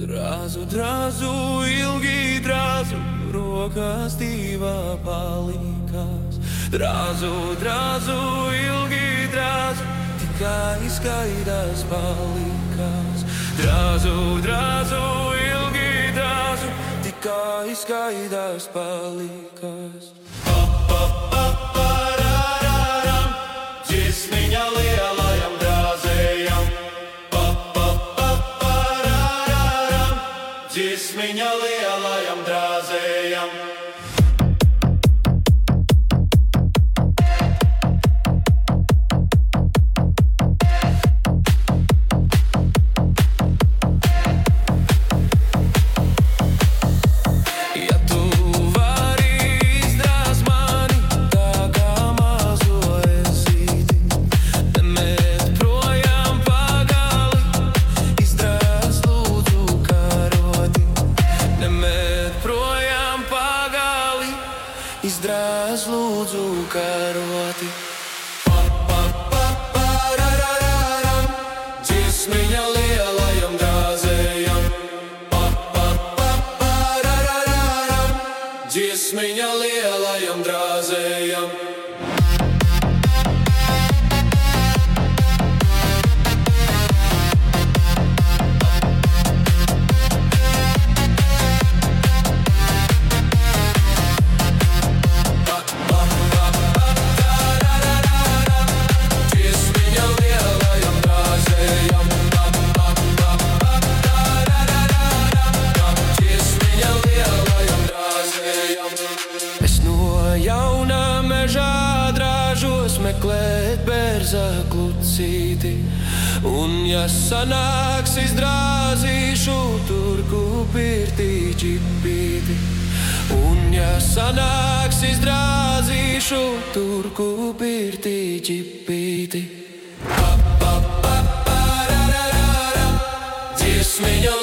Drāzu, drāzu, ilgi drāzu, rokās divā palikās. Drāzu, drāzu, ilgi drāzu, tikai skaidrs palikās. Drāzu, drāzu, ilgi drāzu, tikai skaidrs palikās. Pa-pa-pa-pa-ra-ra-ram, dziesmiņa lielajam drāzējam. Pa-pa-pa-pa-ra-ra-ram, dziesmiņa lielajam drāzējam. Izdrāz lūdzu karoti. Pa-pa-pa-pa-ra-ra-ram, dziesmiņa lielajam drāzējam. Pa-pa-pa-pa-ra-ra-ram, dziesmiņa lielajam drāzējam. Jaunā mežā drāžos meklēt bērza klucīti, un ja sanāks izdrāzīšu turku pirtī ķipīti. Un ja sanāks izdrāzīšu turku pirtī ķipīti. Pa-pa-pa-pa-ra-ra-ram, dziesmiņa